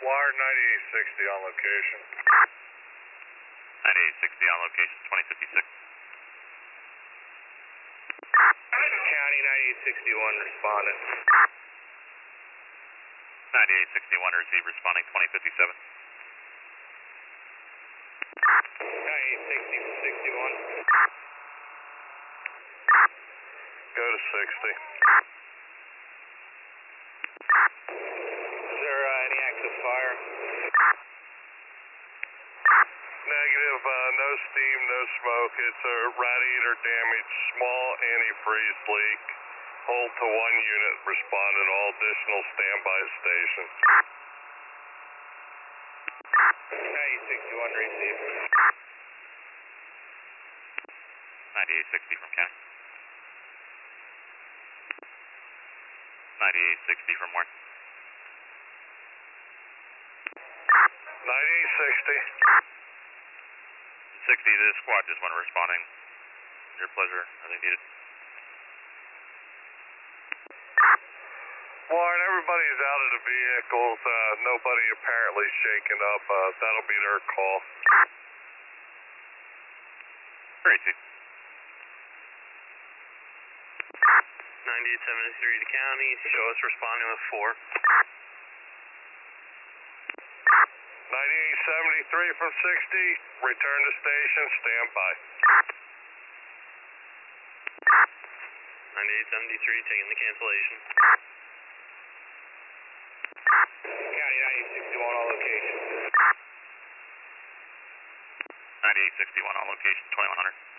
Wire 9860 on location. 9860 on location, 2056. County 9861 responding. 9861 receive, responding 2057. 9860 from 61. Go to 60. Is there any active fire? Negative, no steam, no smoke. It's a radiator damage, small antifreeze leak. Hold to 1 unit, responded. All additional standby station. 9861 receive. 9860 from county. 9860 from where? 9860. 60, this squad just went responding. Your pleasure, are they needed? Warren, everybody's out of the vehicles. Nobody apparently shaken up. That'll be their call. Great, 9873 to county. Show us responding with 4. 9873 from 60. Return to station. Stand by. 9873 taking the cancellation. County 9861 on location. 9861 on location, 2100.